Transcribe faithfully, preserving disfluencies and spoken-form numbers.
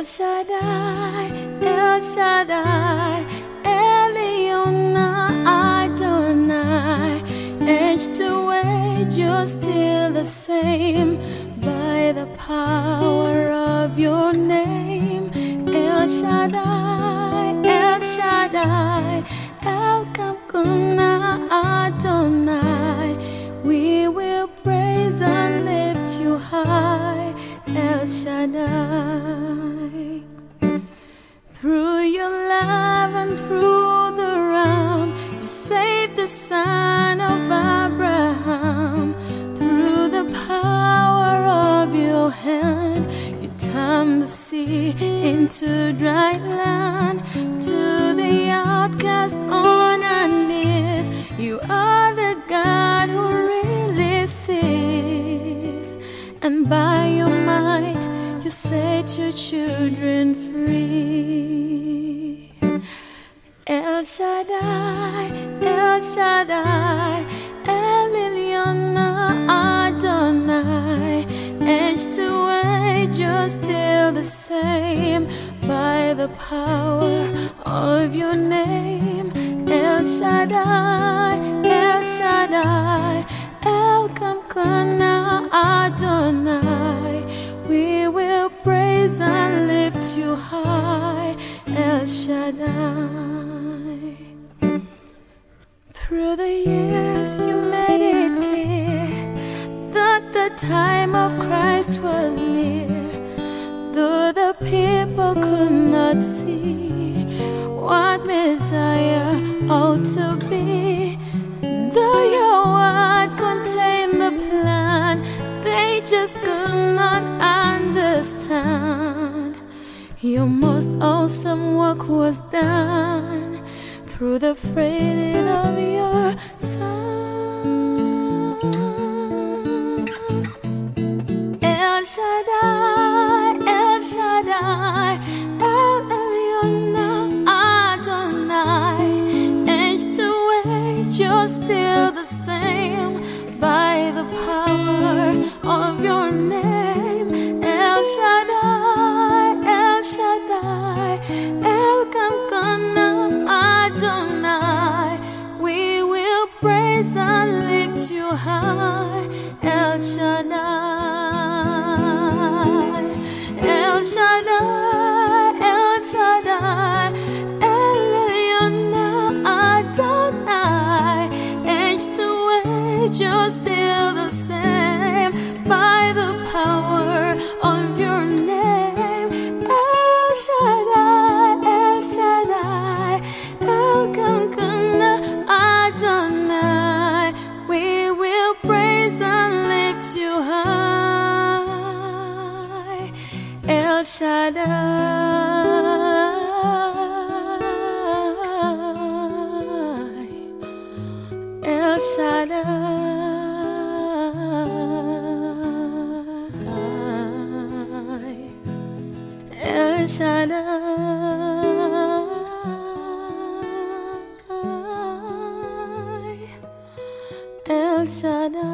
El Shaddai, El Shaddai, Elyon Adonai. Age to age, you're still the same by the power of your name. El Shaddai, El Shaddai, El Kamkuna Adonai. We will praise and lift you high, El Shaddai. Through your love and through the ram, you saved the son of Abraham. Through the power of your hand, you turned the sea into dry land. To the outcast on our knees, you are the God who really sees. And by your might, you set your children free. El Shaddai, El Shaddai, Elyon Adonai. Age to age, you're still the same by the power of your name. El Shaddai, El Shaddai, El Kamkana Adonai. We will praise and lift you high, El Shaddai. Through the years you made it clear that the time of Christ was near. Though the people could not see what Messiah ought to be, though your word contained the plan, they just could not understand. Your most awesome work was done through the freedom of your Son. El Shaddai, El Shaddai, El Elyon Adonai. Age to age, you're still the same by the power of your name. El Shaddai, El Shaddai, El Kamkana Adonai. We will praise and lift you high, El Shaddai, El Shaddai, El Shaddai, Elyon Adonai. Age to age, you're still the same by the power of your name. El Shaddai, El Shaddai, El Kamkana Adonai. We will praise and lift you high, El Shaddai, El Shaddai, El Shaddai, El Shaddai.